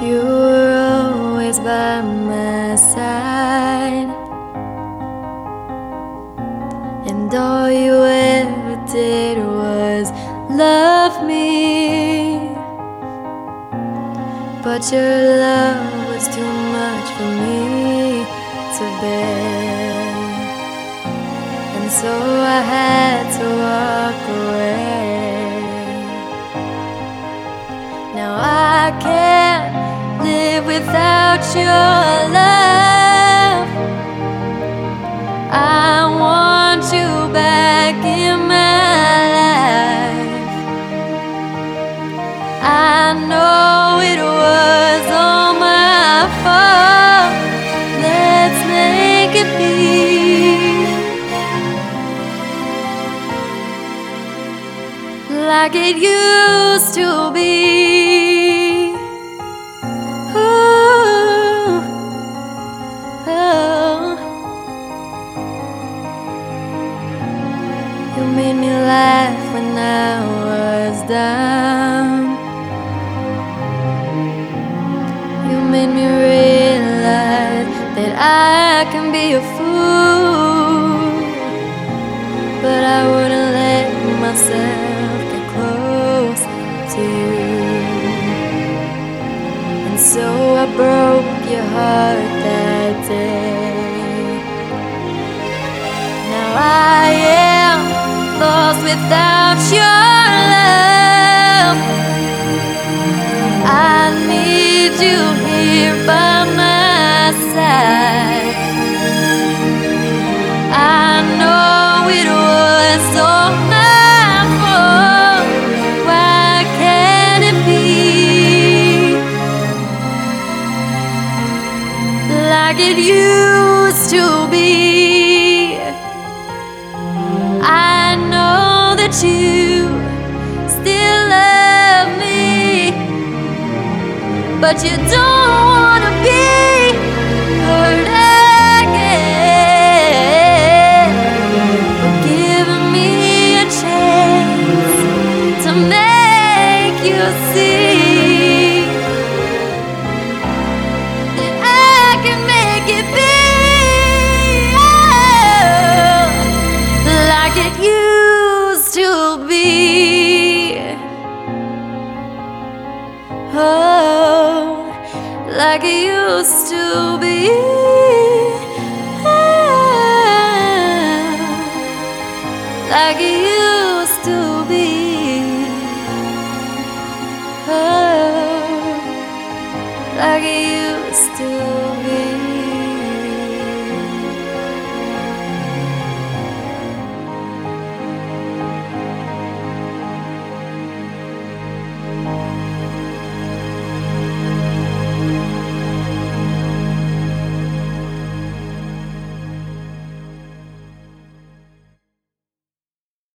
You were always by my side, and all you ever did was love me. But your love was too much for me to bear, and so I had to walk away. Now I can't live without your love. I want you back in my life. I know it was all my fault. Let's make it be like it used to be. You made me laugh when I was down. You made me realize that I can be a fool, but I wouldn't let myself get close to you. And so I broke your heart that day. Now I am lost without your love. I need you here by my side. I know it was all my fault. Why can't it be like it used to be? I know that you still love me, but you don't wanna be hurt again. But giving me a chance to make you see that I can make it be, oh, like it used to be. Oh, like it used to be. Oh, like it used to be. Oh, like it used to be.